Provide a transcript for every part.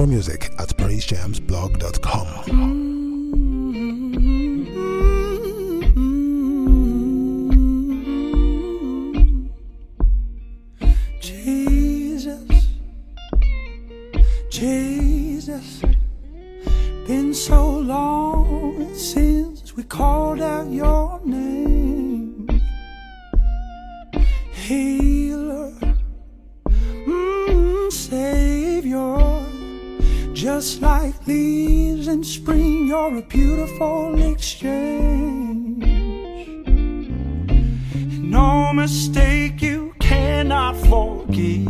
more music at praisejamsblog.com. Jesus, been so long since we called out your name. Healer, Savior, just like leaves in spring, you're a beautiful exchange. No mistake you cannot forgive.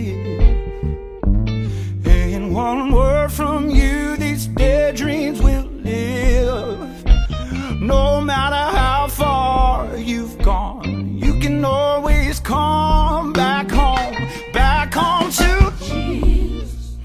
In one word from you, these dead dreams will live. No matter how far you've gone, you can always come back home to Jesus.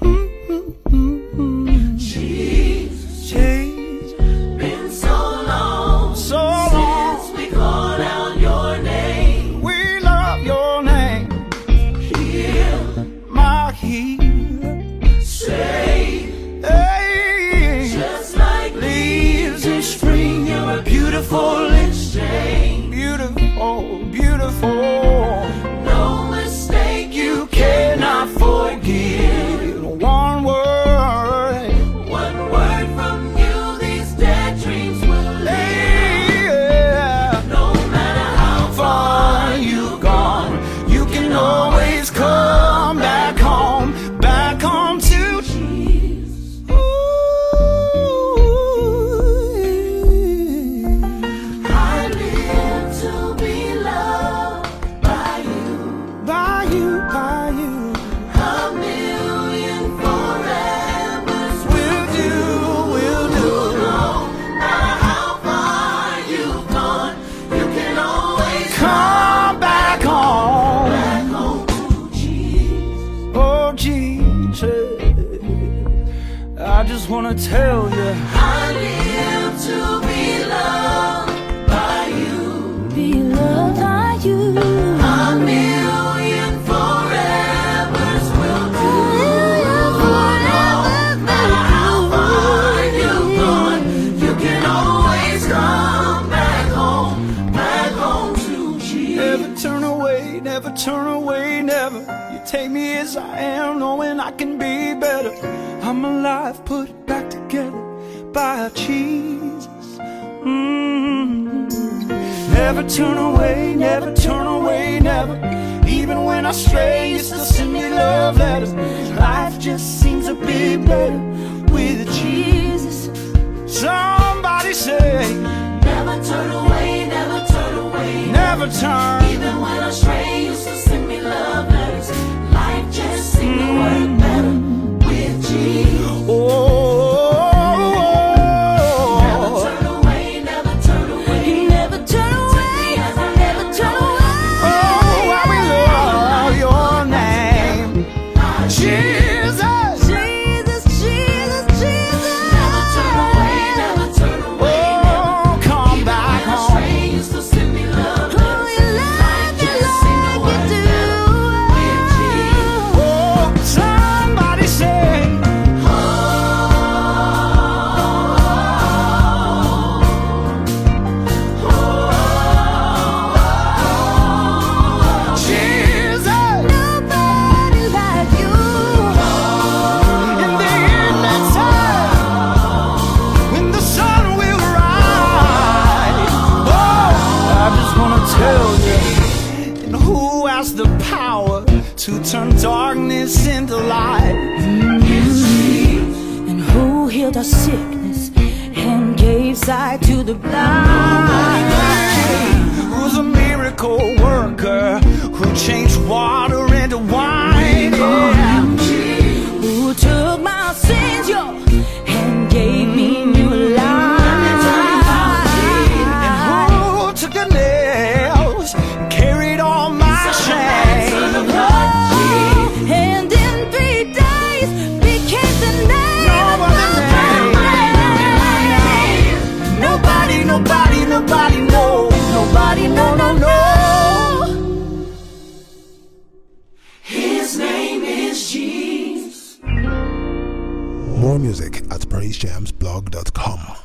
Jesus, been so long since we called out your name. We love your name. Heal, My healer, save, hey, just like leaves in spring, you're a beautiful exchange. beautiful, beautiful. No mistake You cannot forgive. One word from you, these dead dreams will live. yeah. No matter how Far you've gone, you can always come back home to Jesus. Ooh. I live to be loved by you. By you, by you, A million forevers we'll do. No matter how far you've gone, you can always Come back home. back home to Jesus. Oh, Jesus, I just wanna tell you, I live to be loved by you. Be loved by you. A million forevers will do. No matter how far you've gone, you can always come back home to Jesus. never turn away, never turn away, never. You take me as I am, knowing I can be better. I'm alive, put back together by Jesus. Never turn away, never turn away, never. Even when I stray, you still send me love letters. Life just seems a bit better with Jesus. Somebody say, Never turn away, never turn away. never turn. Even when I stray, you still send me love letters. Life just seemed to work better with Jesus. Oh, Never turn away, never turn away. Never turn away. Never turn away. oh, how we love your name, Jesus. Jesus, Jesus, Jesus. Never turn away, never turn away. Oh, come back When I home. stray, you still send me love Oh, letters. you like it Just seemed to like you work better with Jesus. do. Oh, somebody say, Jesus. Nobody like you. In the evening time, when the sun will rise. Oh, I just wanna tell you, and who has the power to turn darkness into light? And who healed our sickness and gave sight to the blind? Who's a miracle worker who changed water into wine? Yeah. Who took my sins, yo, and gave me new life? And who took the nails and carried all my shame? And in 3 days became the name No other name. Nobody, nobody, nobody knows. Nobody, no, no, no. His More music at praisejamsblog.com.